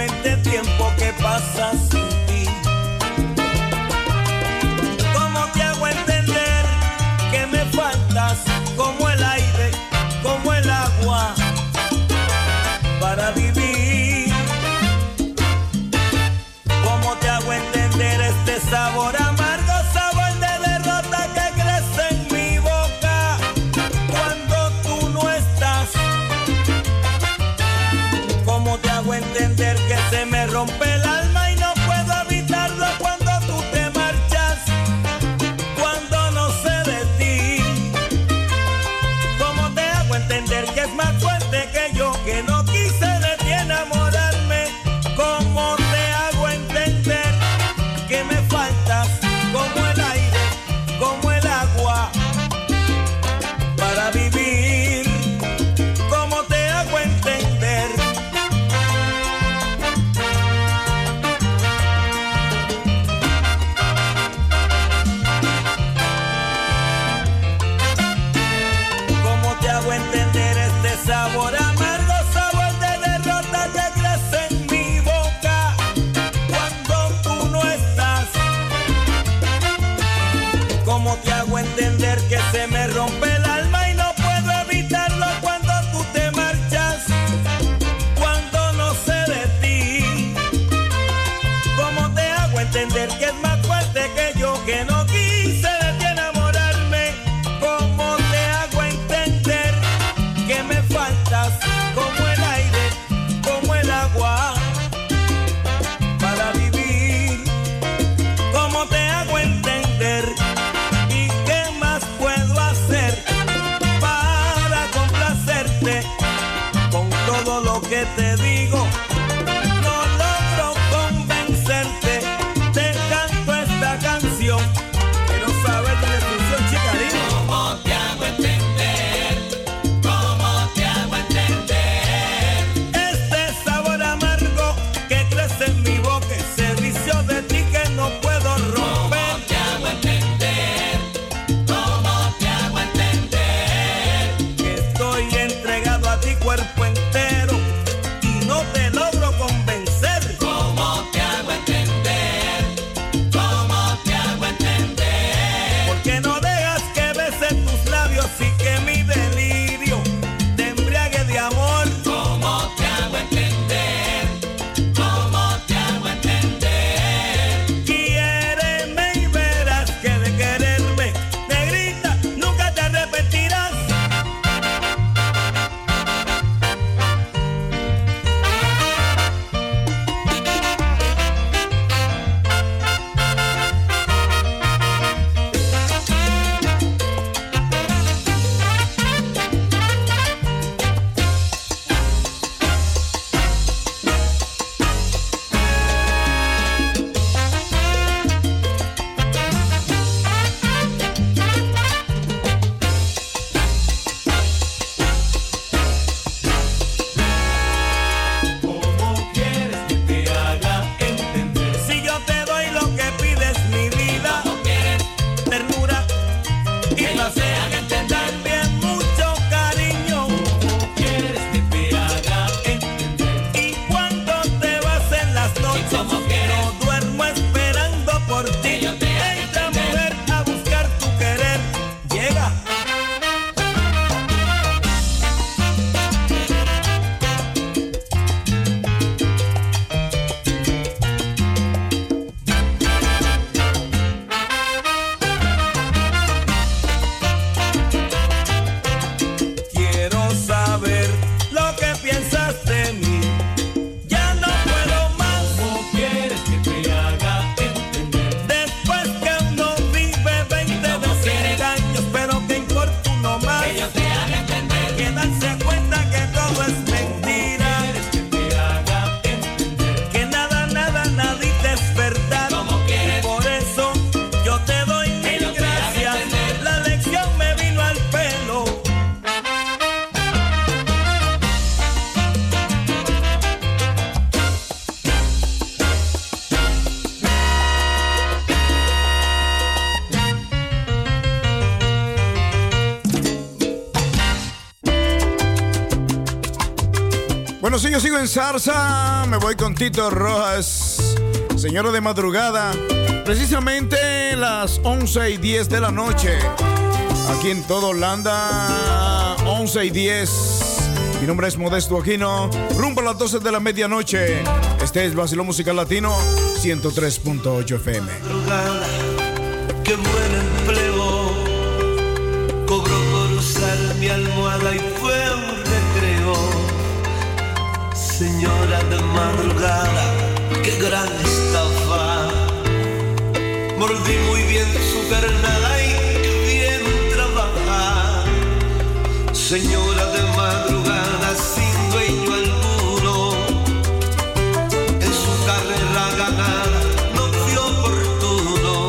solamente tiempo que pasas sin ti. ¿Cómo te hago entender que me faltas como el aire, como el agua para vivir? ¿Cómo te hago entender este sabor amargo, sabor de derrota que crece en mi boca cuando tú no estás? ¿Cómo te hago entender que se me rompe el alma y no puedo evitarlo cuando tú te marchas, cuando no sé de ti? ¿Cómo te hago entender que es más fuerte que yo, que no quise de ti enamorarme? ¿Cómo te hago entender que me faltas como el aire, como el agua para vivir? ¿Cómo te hago entender? ¿Cómo te hago entender este sabor amargo, sabor de derrota que crece en mi boca cuando tú no estás? ¿Cómo te hago entender que se me rompe el alma y no puedo evitarlo cuando tú te marchas, cuando no sé de ti? ¿Cómo te hago entender que es más fuerte que yo, que no quise de ti enamorarme? ¿Cómo te hago entender que me faltas como el aire, como el agua para vivir? ¿Cómo te hago entender? ¿Y qué más puedo hacer para complacerte con todo lo que te digo? No logro convencerte, te canto esta canción que no sabes de descripción, chica, dime. ¿Cómo te hago entender? ¿Cómo te hago entender? Este sabor amargo que crece en mi boca, ese vicio de ti que no puedo romper. ¿Cómo te hago entender? ¿Cómo te hago entender? Que estoy entregado a ti cuerpo entero y no te Bueno, sí, yo sigo en salsa. Me voy con Tito Rojas, Señora de Madrugada. Precisamente las 11:10 de la noche. Aquí en toda Holanda, 11:10. Mi nombre es Modesto Aquino. Rumbo a las 12 de la medianoche. Este es Vacilón Musical Latino, 103.8 FM. Qué buen empleo cobró por usar mi almohada y fue un recreo. Señora de madrugada, qué gran estafa. Mordí muy bien su carnada y qué bien trabaja. Señora de madrugada sin dueño alguno, en su carrera ganada no fue oportuno.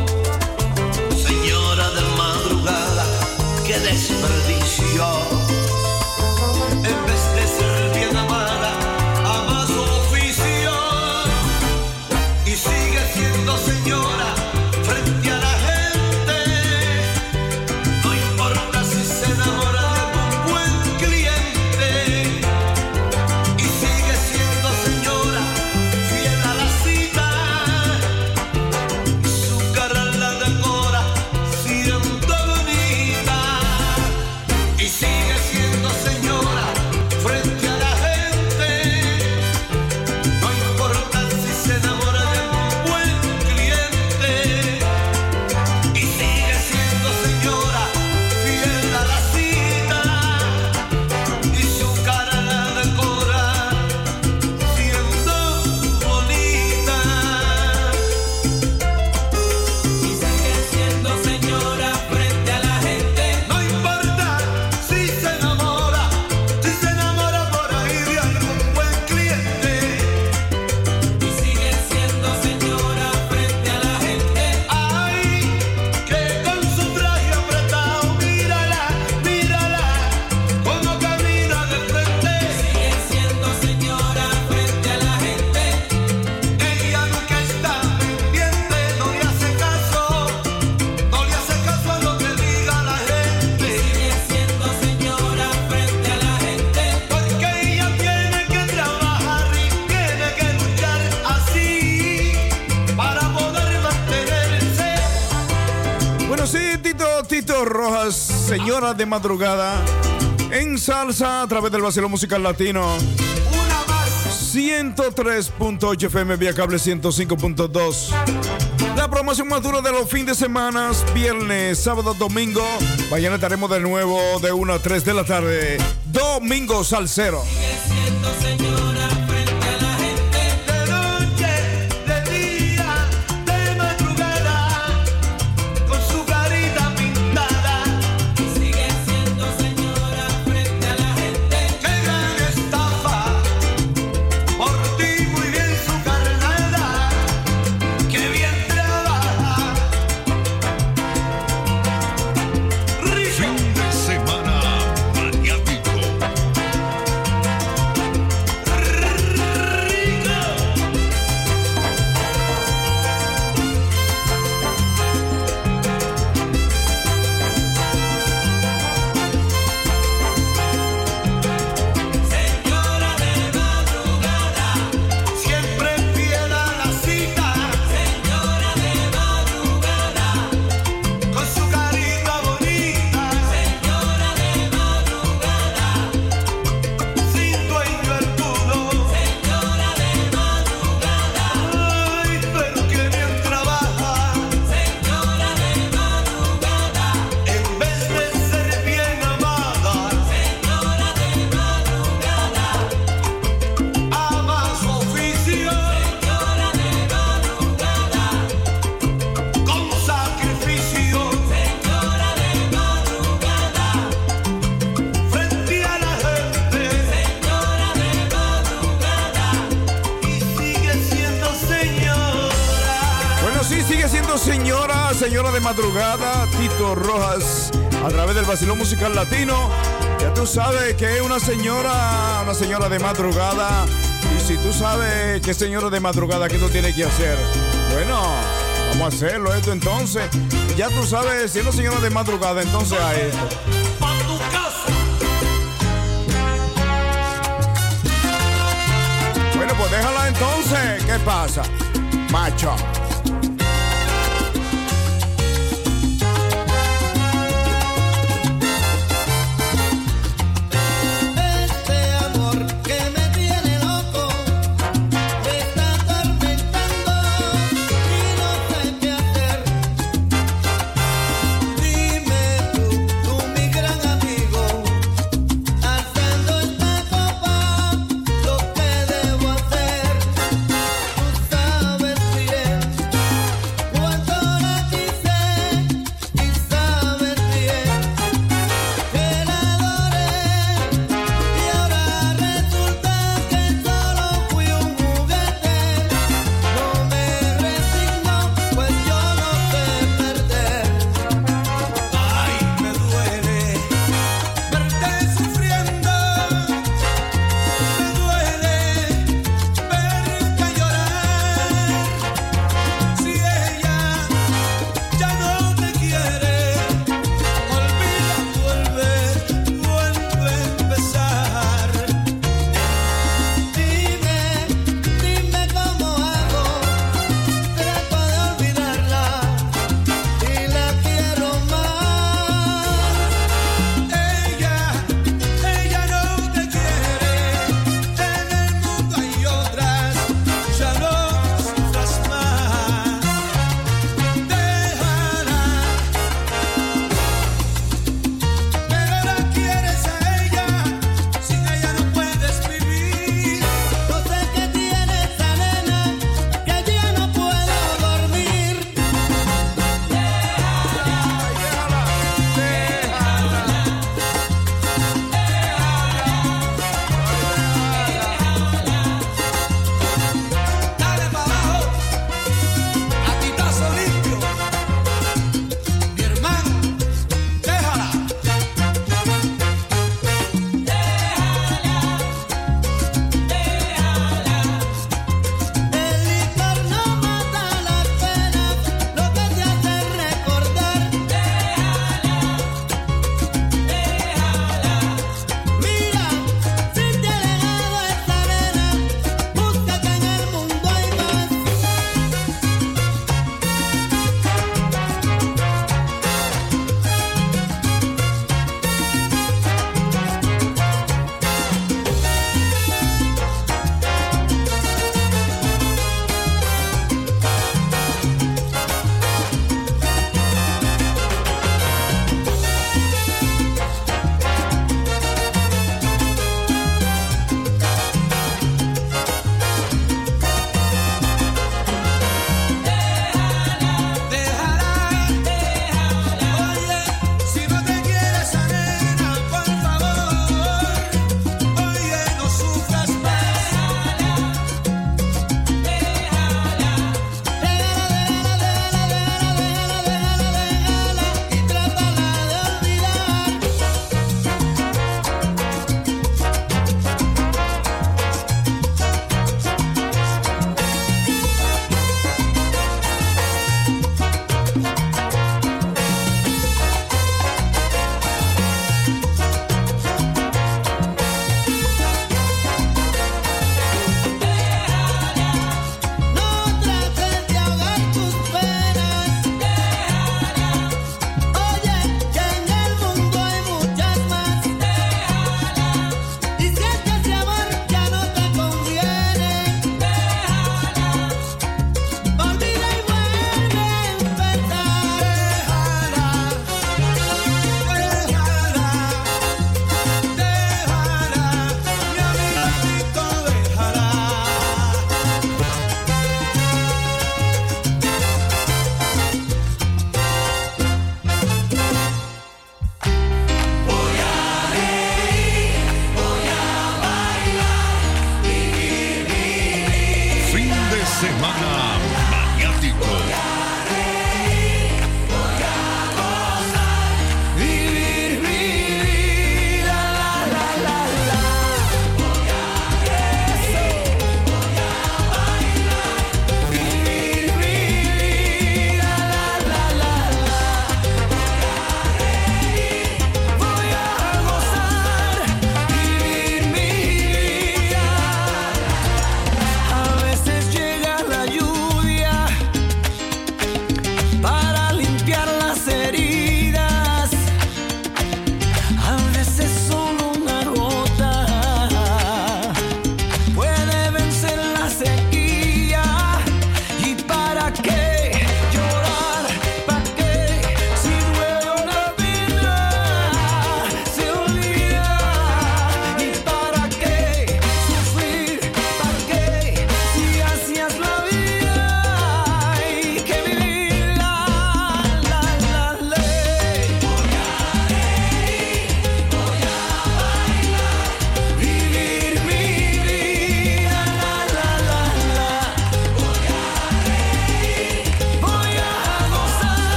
Señora de madrugada, qué desperdicio. En vez de ser bien amada, ama su oficio. Y sigue siendo señora frente a la gente. No importa si se enamora de algún buen cliente. Y sigue siendo señora fiel a la cita. Y su cara la decora siendo bonita. Y sigue siendo señora frente a la gente. No importa si se enamora de algún buen cliente. Y sigue siendo señora fiel a la cita. Y su cara la decora siendo bonita. Y sigue siendo señora frente a la gente. No importa si se enamora por ahí de algún buen cliente. Y sigue siendo señora frente a la gente. Ay, que con su traje apretado, mírala, como camina de frente. Sigue siendo señora frente a la gente. Ella nunca está pendiente, no le hace caso a lo que diga la gente. Sigue siendo señora frente a la gente. Porque ella tiene que trabajar y tiene que luchar así para poder mantenerse. Bueno, sí, Tito Rojas, Señora de Madrugada, en salsa a través del Vacilón Musical Latino. Una más. 103.8 FM vía cable 105.2. La promoción más dura de los fines de semana, viernes, sábado, domingo. Mañana estaremos de nuevo de 1 a 3 de la tarde. Domingo Salsero. Sigue siendo señora frente a la gente. De noche, de día, de madrugada, con su carita pintada. Sigue siendo señora frente a la gente. ¡Qué gran estafa! Por ti muy bien su carnada, ¡qué bien trabaja! Fin de semana maniático. Señora de madrugada. Siempre fiel a la cita, Señora de madrugada. con su carita bonita, Señora de madrugada. sin dueño alguno. Señora de madrugada. Ay, pero qué bien trabaja. Señora de madrugada. En vez de ser bien amada, Señora de madrugada. ama su oficio Señora de madrugada. con sacrificio. Señora de madrugada. Frente a la gente, Señora de madrugada. y sigue siendo señora. Bueno, sí, sigue siendo Señora de Madrugada, Tito Rojas, a través del Vacilón Musical Latino. Ya tú sabes que es una señora de madrugada. Y si tú sabes que es señora de madrugada, ¿qué tú tienes que hacer? Bueno, vamos a hacerlo esto entonces. Ya tú sabes, si es una señora de madrugada, entonces a esto. Pa' tu casa. entonces, ¿qué pasa? Macho.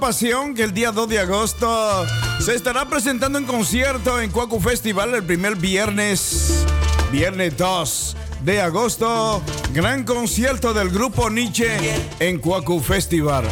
agrupación que el día 2 de agosto se estará presentando en concierto en Cuacu Festival el primer viernes 2 de agosto. Gran concierto del grupo Nietzsche en Cuacu Festival.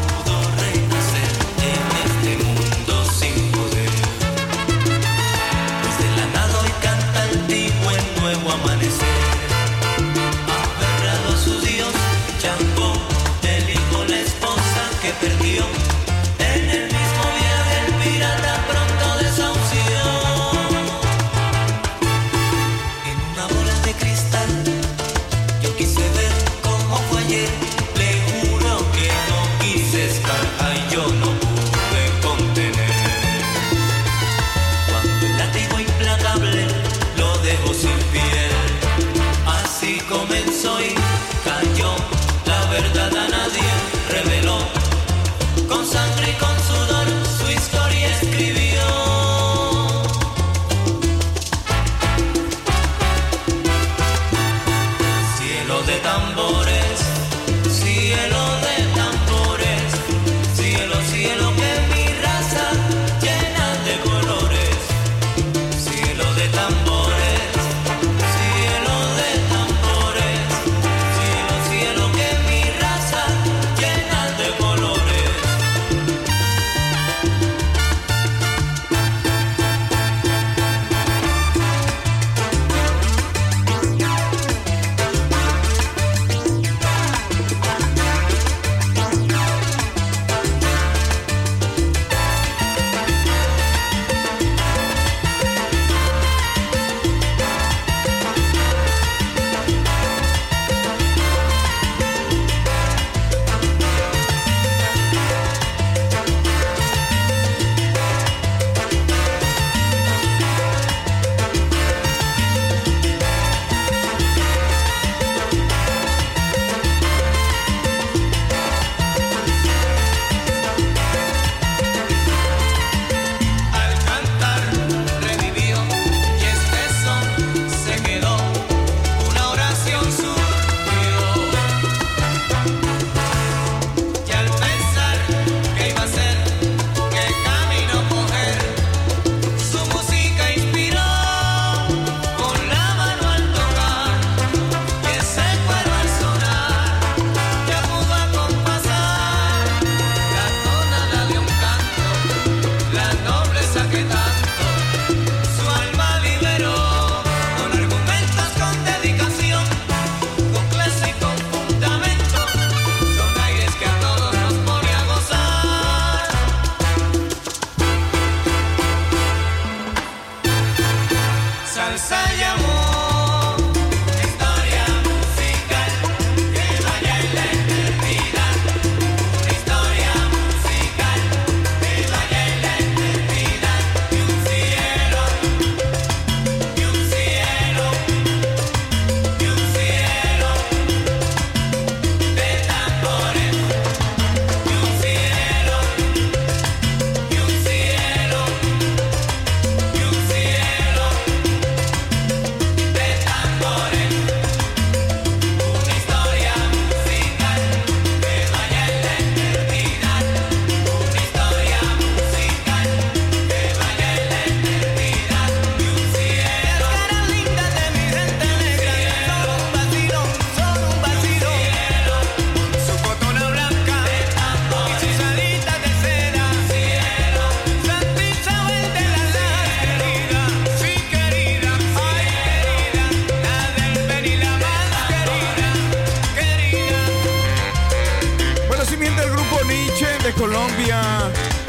Colombia,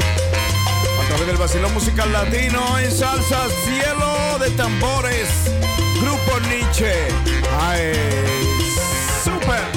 a través del Vacilón Musical Latino en salsa, Cielo de Tambores, Grupo Nietzsche. ¡Ay, súper!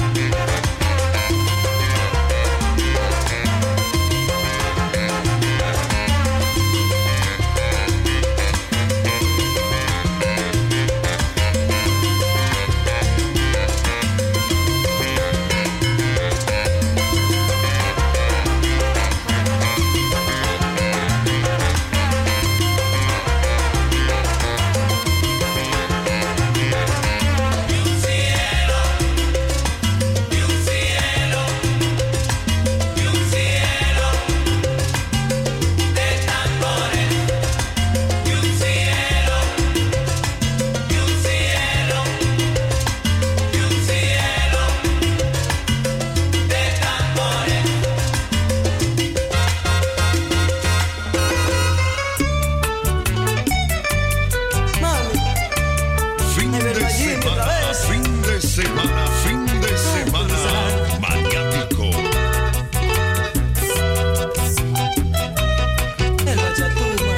otra vez. Fin de semana maniático. El bachatuma.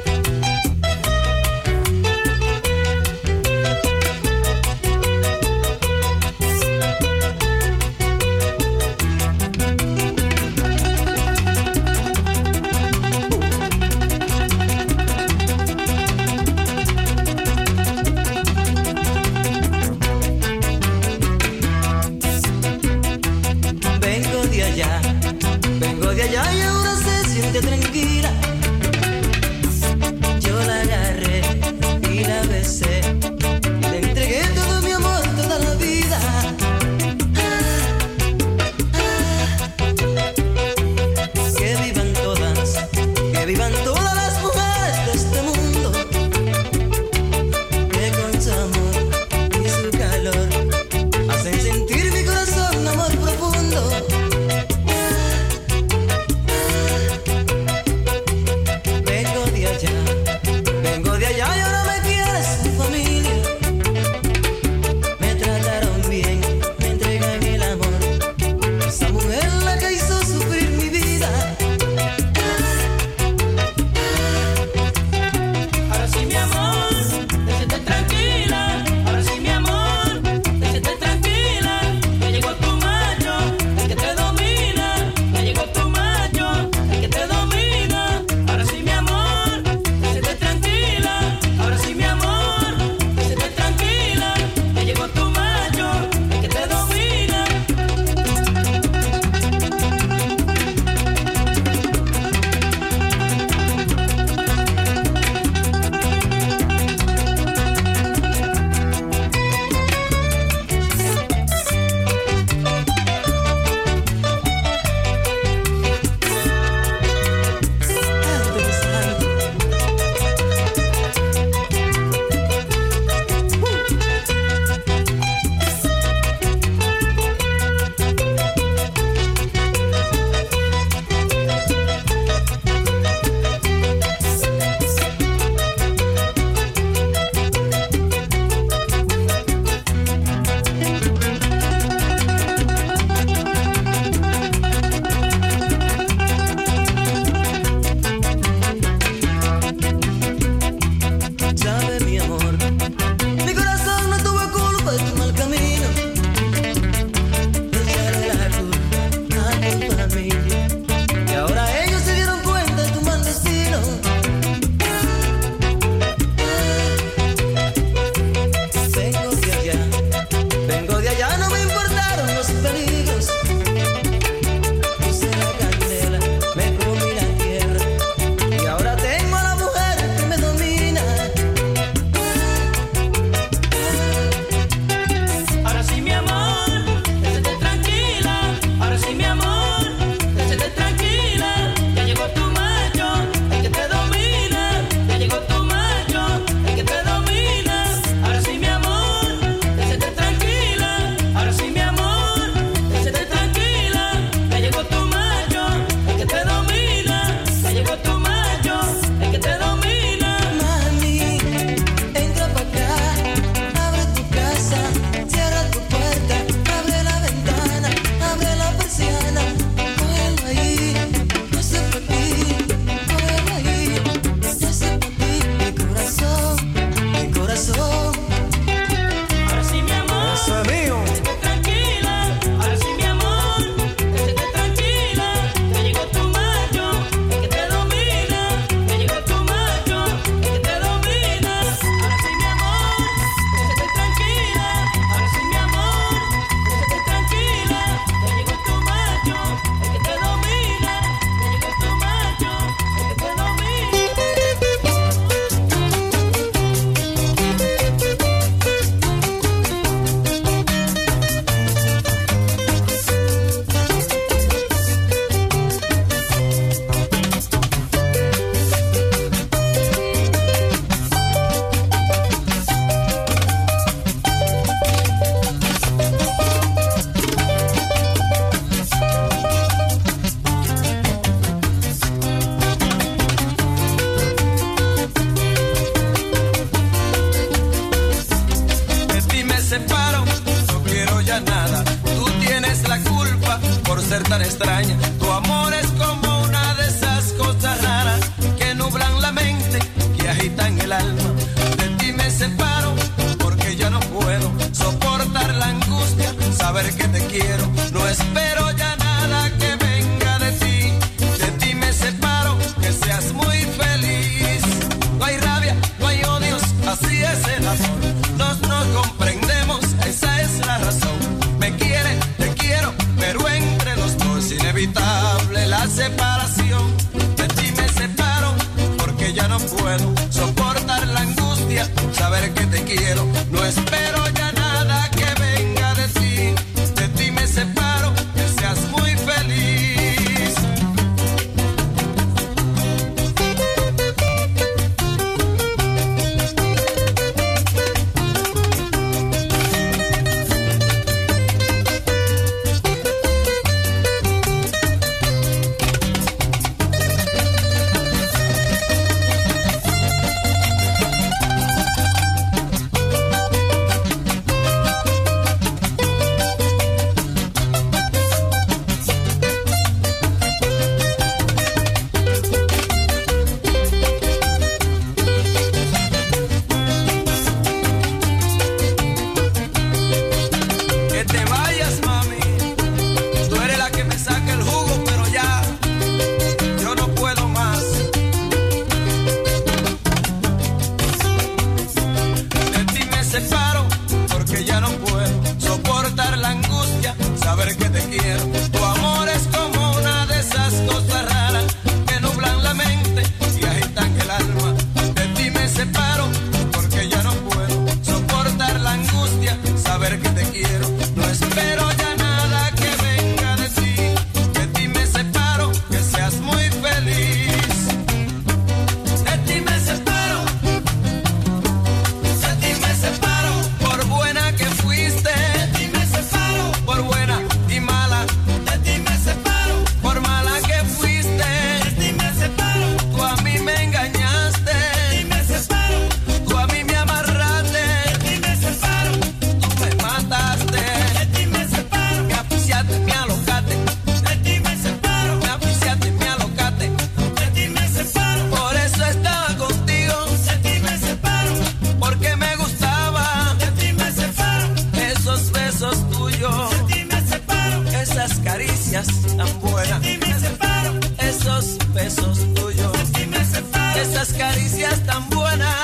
Vengo de allá y ahora se siente tranquila. Yo la agarré y la besé, le entregué todo mi amor, toda la vida. Que vivan todas las mujeres de este mundo, que con su amor y su calor hacen sentir mi corazón amor profundo. Vengo de allá y ahora me quiere su familia. Me trataron bien, me entregan el amor. Esa mujer la que hizo sufrir mi vida. Ahora sí, mi amor, déjate tranquila. Ahora sí, mi amor, déjate tranquila. Ya llegó tu macho, el que te domina. Ya llegó tu macho, el que te domina. Ahora sí, mi amor, déjate tranquila. Ahora agitan el alma. De ti me separo porque ya no puedo soportar la angustia, saber que te quiero, no espero ya nada que venga de ti. De ti me separo, que seas muy feliz. No hay rabia, no hay odios, así es el amor. Nos comprendemos, esa es la razón. Me quiere, te quiero, pero entre los dos es inevitable la separación. De ti me separo porque ya no puedo soportar la angustia, saber que te quiero, no espero ya nada que venga de ti. De ti me separo, que seas muy feliz. Tan buenas, esos besos tuyos, esas caricias tan buenas.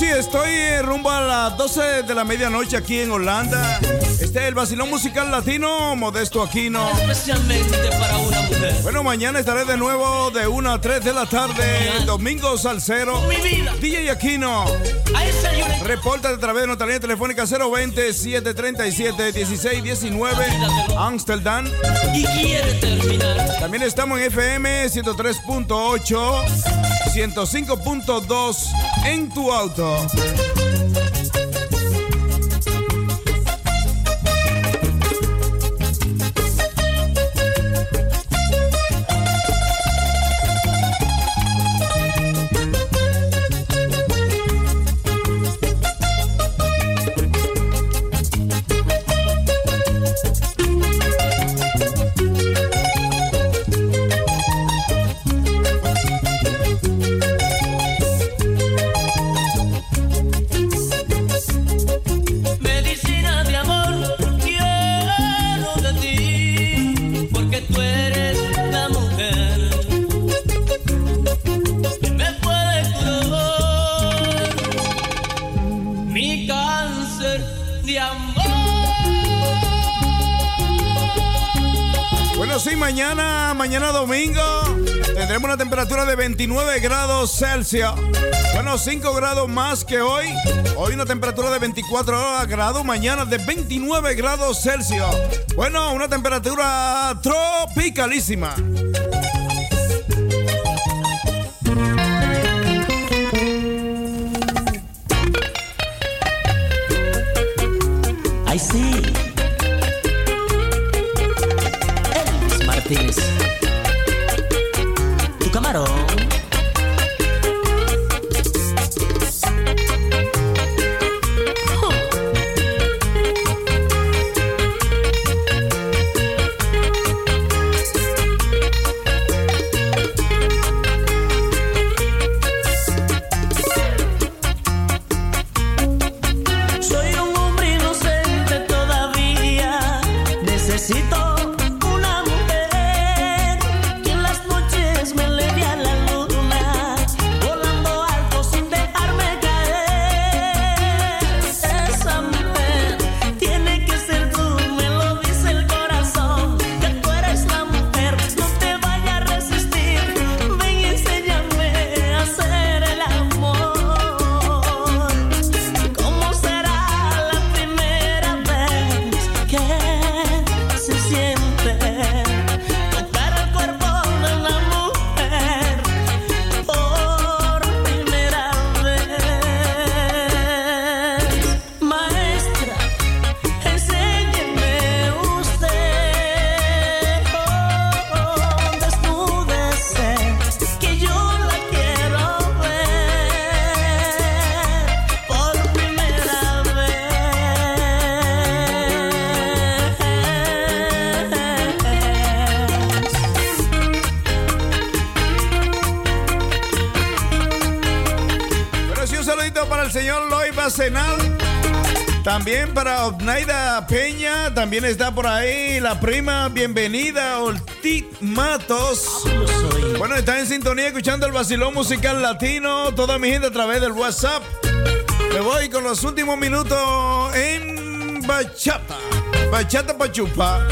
sí, estoy rumbo a las 12 de la medianoche aquí en Holanda. Este es el vacilón musical latino, Modesto Aquino. Especialmente para una mujer. Bueno, mañana estaré de nuevo de 1 a 3 de la tarde. Domingo Salsero. Mi vida. DJ Aquino. A esa yo le... Reporta a través de nuestra línea telefónica 020-737-1619, Amsterdam. Y quiere terminar. También estamos en FM 103.8, 105.2 en tu auto. Mañana domingo tendremos una temperatura de 29 grados Celsius. Bueno, 5 grados más que hoy. Hoy una temperatura de 24 grados. Mañana de 29 grados Celsius. Bueno, una temperatura tropicalísima. Ay, sí. Elvis Martínez. Tu camarón. También para Obnaida Peña, también está por ahí la prima, bienvenida, Ortiz Matos. Bueno, está en sintonía escuchando el vacilón musical latino, toda mi gente a través del WhatsApp. Me voy con los últimos minutos en bachata, bachata pa' chupar.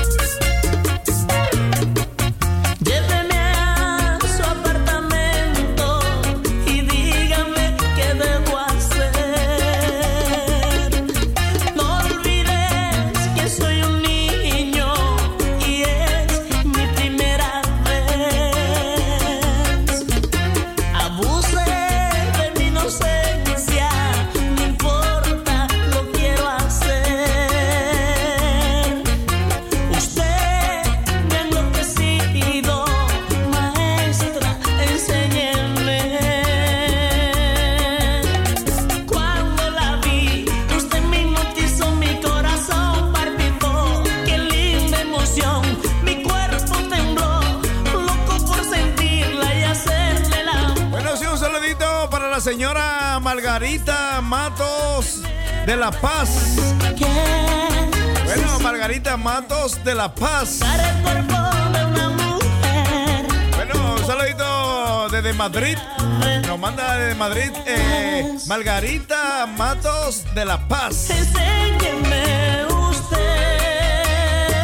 Señora Margarita Matos de La Paz. Bueno, Margarita Matos de La Paz. Bueno, un saludito desde Madrid. Nos manda desde Madrid Margarita Matos de La Paz. Enséñeme usted,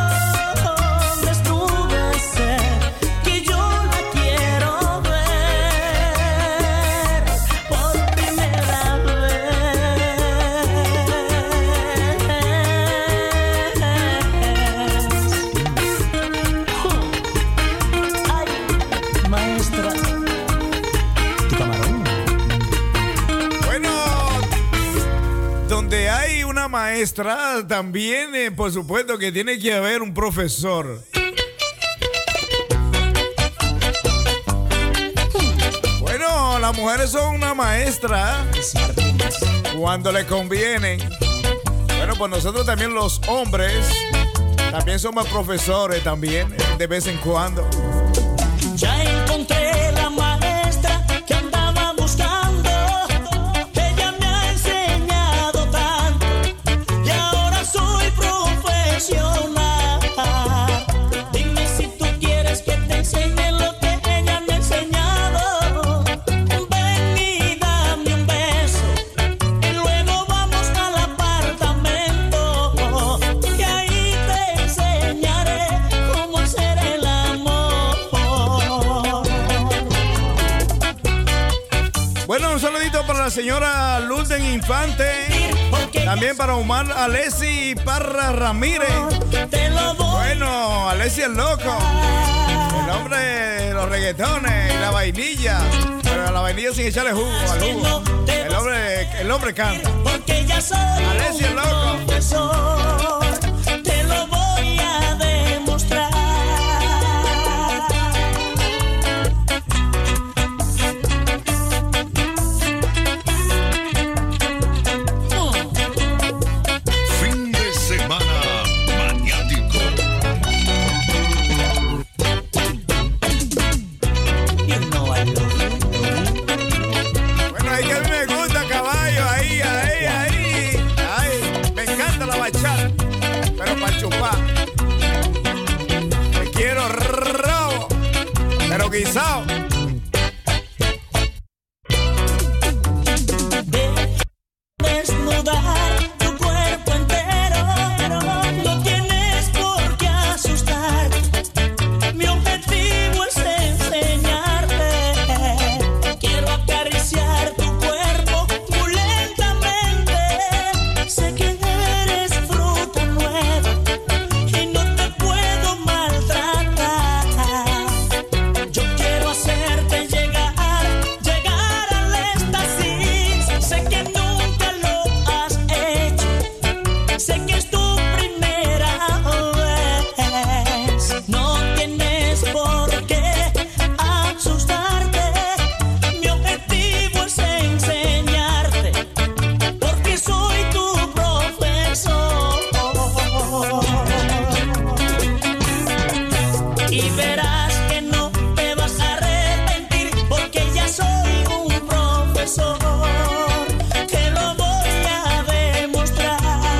desnúdese, que yo la quiero ver por primera vez. Ay, maestra, tu camarón. Bueno, donde hay una maestra, también, por supuesto, que tiene que haber un profesor. Bueno, las mujeres son una maestra cuando le conviene. Bueno, pues nosotros también los hombres también somos profesores también, de vez en cuando. Ya encontré la maestra que andaba buscando. Ella me ha enseñado tanto y ahora soy profesional. Dime si tú quieres que te enseñe lo que ella me ha enseñado. Ven y dame un beso y luego vamos al apartamento y ahí te enseñaré cómo hacer el amor. Bueno, un saludito para la señora Lourdes Infante. También para Omar Alessi Parra Ramírez. Te lo voy. Bueno, Alessi el loco. El hombre de los reggaetones y la vainilla. Pero la vainilla sin echarle jugo al jugo. El hombre canta. Porque ya soy Alessi el un loco. profesor, te lo voy a demostrar. Fin de semana maniático. You know I love you. Bueno, ahí que a mí me gusta, caballo. Ahí. Ay, me encanta la bachata. Pero para chupar. Me quiero robo. Pero guisado. Desnudar tu cuerpo entero, no tienes por qué asustarte. Mi objetivo es enseñarte. Quiero acariciar tu cuerpo muy lentamente. Sé que eres fruta nueva y no te puedo maltratar. Yo quiero hacerte llegar al éxtasis. Sé que nunca lo has hecho. Sé que es tu primera vez. No tienes por qué asustarte. Mi objetivo es enseñarte, porque soy tu profesor. Y verás que no te vas a arrepentir, porque ya soy un profesor. Te lo voy a demostrar.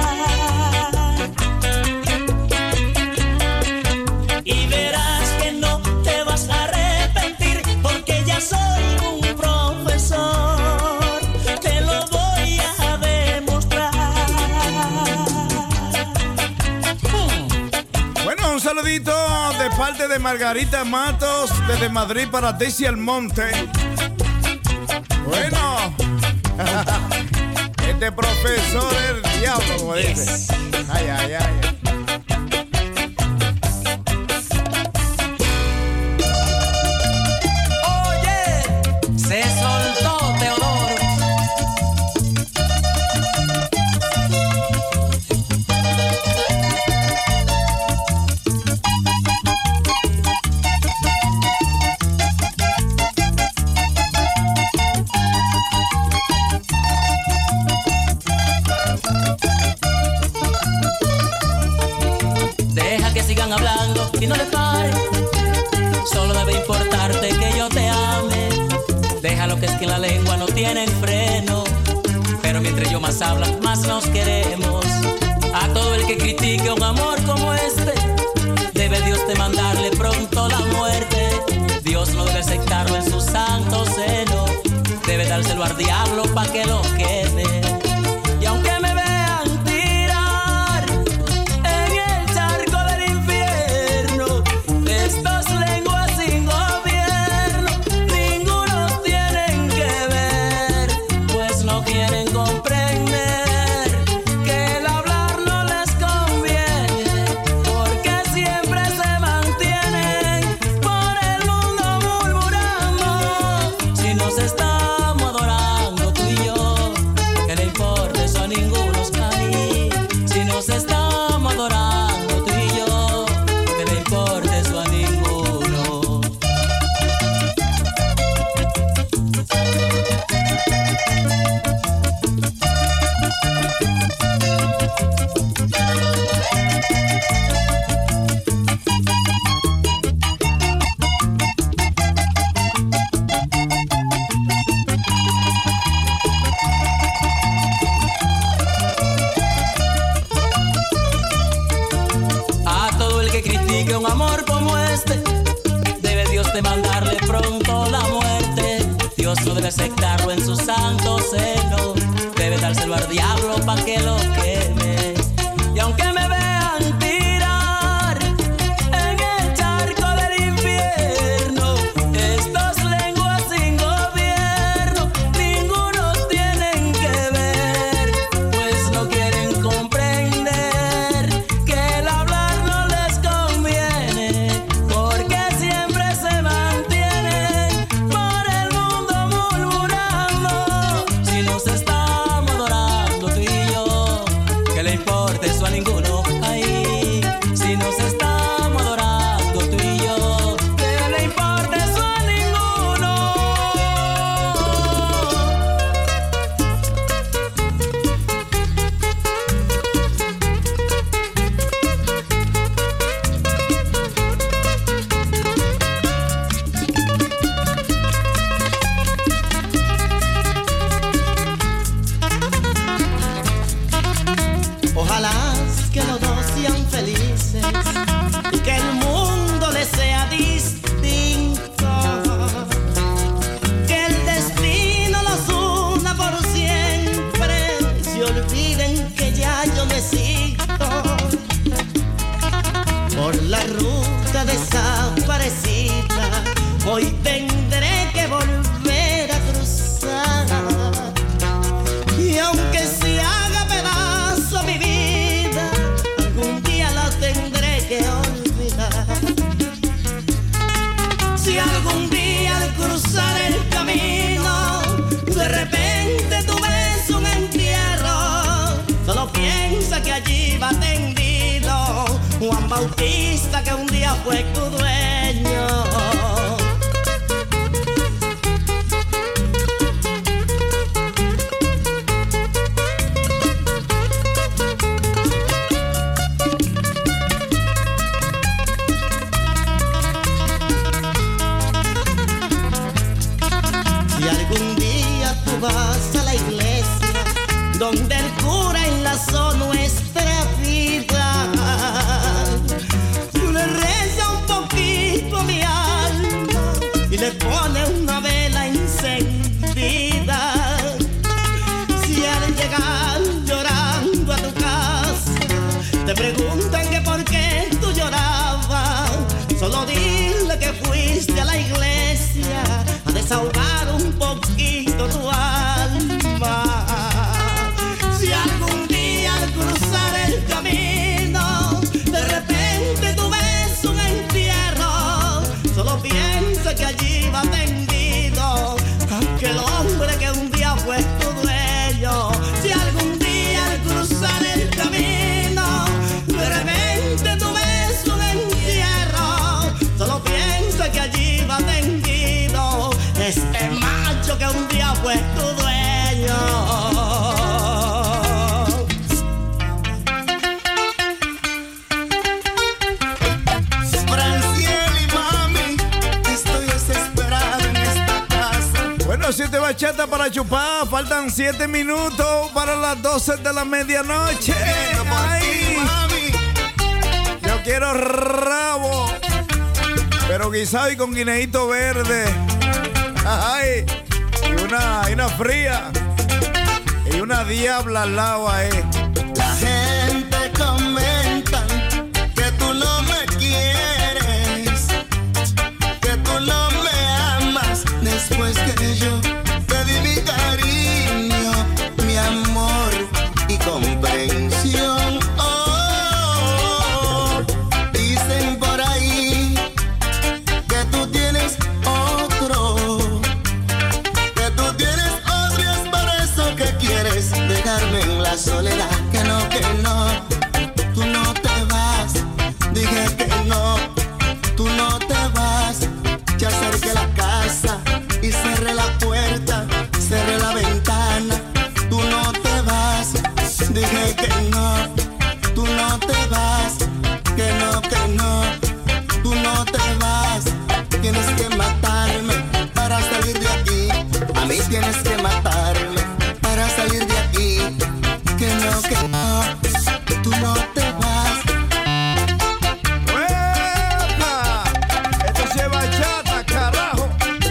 Y verás que no te vas a arrepentir, porque ya soy un profesor. Te lo voy a demostrar. Bueno, un saludito de parte de Margarita Matos desde Madrid para Daisy Almonte. Bueno, este profesor es el diablo, como dice. Ay. Oye, se soltó Teodoro. Deja que sigan hablando y no le paren. Solo debe importarte que yo te ame. Déjalo, que es que la lengua no tiene freno. Pero mientras yo más hablan, más nos queremos. A todo el que critique un amor como este, debe Dios de mandarle pronto la muerte. Dios no debe aceptarlo en sus al diablo pa' que lo queme. Y aunque me vean tirar en el charco del infierno, estas lenguas sin gobierno, ninguno tienen que ver, pues no quieren comprender que el hablar no les conviene, porque siempre se mantienen por el mundo murmurando. Si nos estamos adorando tú y yo, que le importa eso a ninguno ahí. Si nos estamos adorando tú y yo, que le importa eso a ninguno. A todo el que critique un amor como este, debe Dios de mandarle pronto la muerte. Dios no debe aceptarlo en su santo seno, debe dárselo al diablo pa' que lo queme. Y aunque me vean tirar en el charco del infierno, estas lenguas sin gobierno, ninguno tienen que ver, pues no quieren comprender que el hablar no les conviene, porque siempre se mantienen por el mundo murmurando. Si nos estamos adorando tú y yo, que le importa eso a ninguno ahí. Si nos estamos adorando tú y yo, que le importa eso a ninguno. Ojalá que los dos sean felices y que el mundo les sea distinto, que el destino los una por siempre, se olviden que ya yo me sigo por la ruta desaparecida. Hoy tendré que volver a cruzar, y aunque se haga pedazo mi vida, algún día la tendré que olvidar. Si algún día al cruzar el camino de repente tú ves un entierro, solo piensa que allí va tendido Juan Bautista, que un día fue tu dueño. Si algún día tú vas a la iglesia donde el cura enlazó nuestra vida, tú le rezas un poquito a mi alma y le pones una vela encendida. Si al llegar llorando a tu casa te preguntan que por qué tú llorabas, solo dile que fuiste a la iglesia a desahogar un poquito tu alma. Si algún día al cruzar el camino de repente tú ves un entierro, solo piensa que allí va tendido aquel hombre que un día fue tu dueño. Si algún día al cruzar el camino de repente tú ves un entierro, solo piensa que allí va tendido este macho que un día fue tu dueño. Franciel y mami, estoy desesperado en esta casa. Bueno, 7 bachatas para chupar. Faltan 7 minutos para las 12 de la medianoche. Ay, yo quiero rabo, pero guisado y con guineíto verde. Ay, y y una fría y una diabla al lado ahí. La gente comenta que tú no me quieres, que tú no me amas después que yo te di mi cariño, mi amor y comprensión. Oh, dicen por ahí que tú tienes otro, que tú tienes otro y es por eso que quieres dejarme en la soledad. Que no, tú no te vas. Dije que no, tú no te vas. Ya acerqué la casa y cerré la puerta, cerré la ventana. Tú no te vas. Dije que no, tú no te vas. Que no, tú no te vas. Tienes que matarme para salir de aquí. A mí tienes que matarme para salir de aquí. Que no, tú no te vas. ¡Uepa! Esto sí es bachata, carajo.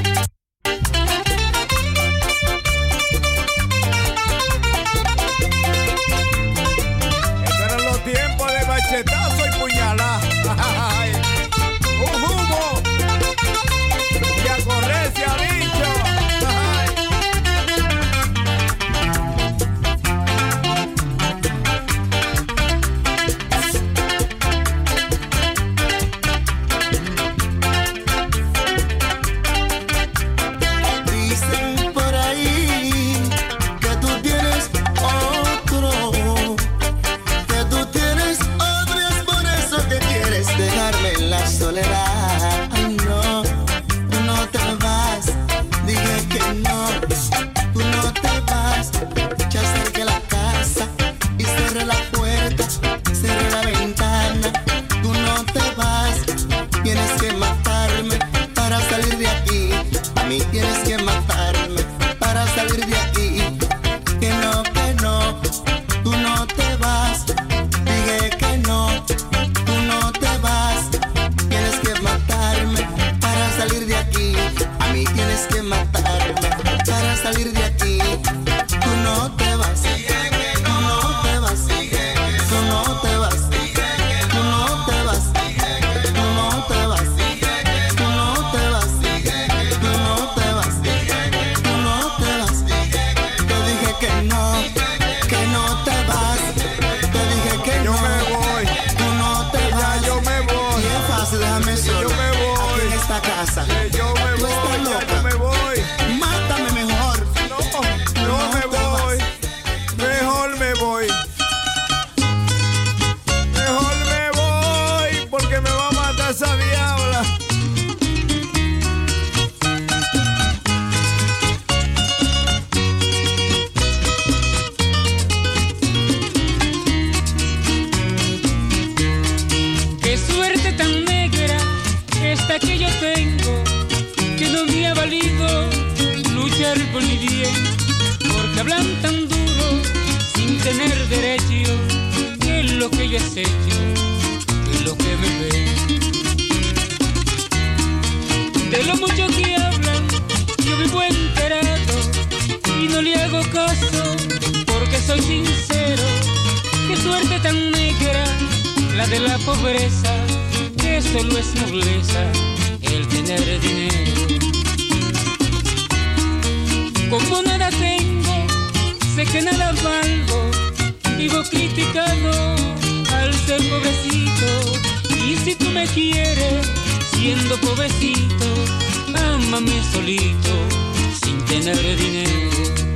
Estos eran los tiempos de bachetazo y puñalá. Un humo y a correr se ha dicho. Dicen por ahí que tú tienes otro, que tú tienes otro y es por eso que quieres dejarme en la soledad. Ay no, tú no te vas. Dije que no, tú no te vas. Ya cerqué la casa y cerré la puerta, cerré la ventana. Tú no te vas. Tienes que matarme para salir de aquí. A mí tienes que matarme para salir de aquí. Que no, tú no te vas. Dije que no, tú no te vas. Tienes que matarme para salir de aquí. A mí tienes que matarme para salir de aquí. Tú no te vas. Tú no te vas. Tú no te vas. Tú no te vas. Tú no te vas. Tú no te vas. Tú no te vas. Tú no te vas. Te dije que no te vas. Te dije que Yo no. me voy. Tú no te Ya vas. yo me voy. Y es fácil, déjame solo. Yo me voy. Aquí en esta casa. Yo me Tú estás voy, ya loca. yo me voy. Mátame mejor. No me voy. Mejor me voy. Mejor me voy porque me va a matar esa diabla. Qué suerte tan negra esta que yo tengo, que no me ha valido luchar por mi bien, porque hablan tan duro sin tener derecho, que es lo que yo he hecho, que es lo que me ven. De lo mucho que hablan, yo vivo enterado y no le hago caso, porque soy sincero. Qué suerte tan negra la de la pobreza, que solo es nobleza el tener dinero. Como nada tengo, sé que nada valgo, vivo criticado al ser pobrecito. Y si tú me quieres, siendo pobrecito, ámame solito, sin tener dinero.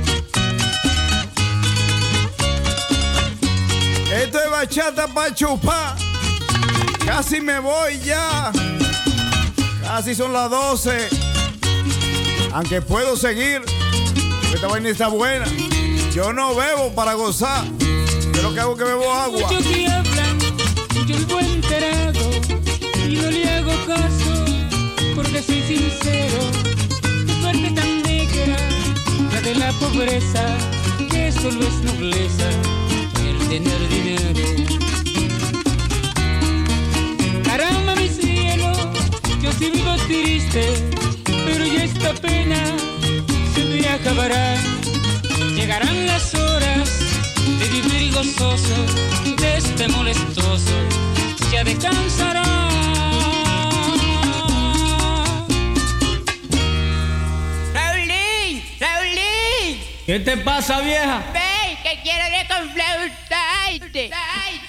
Esto es bachata pa' chupar. Casi me voy ya. Casi son las 12. Aunque puedo seguir. Esta vaina está buena. Yo no bebo para gozar. Yo lo que hago es que bebo agua. Muchos que hablan, yo vivo enterado y no le hago caso, porque soy sincero. Qué suerte tan negra la de la pobreza, que solo es nobleza el tener dinero. Caramba, mi cielo, yo sí vivo triste, pero ya esta pena se me ha acabará. Llegarán las horas de vivir gozoso, de este molestoso ya descansará. ¿Qué te pasa, vieja? Ven, que quiero reconflautarte.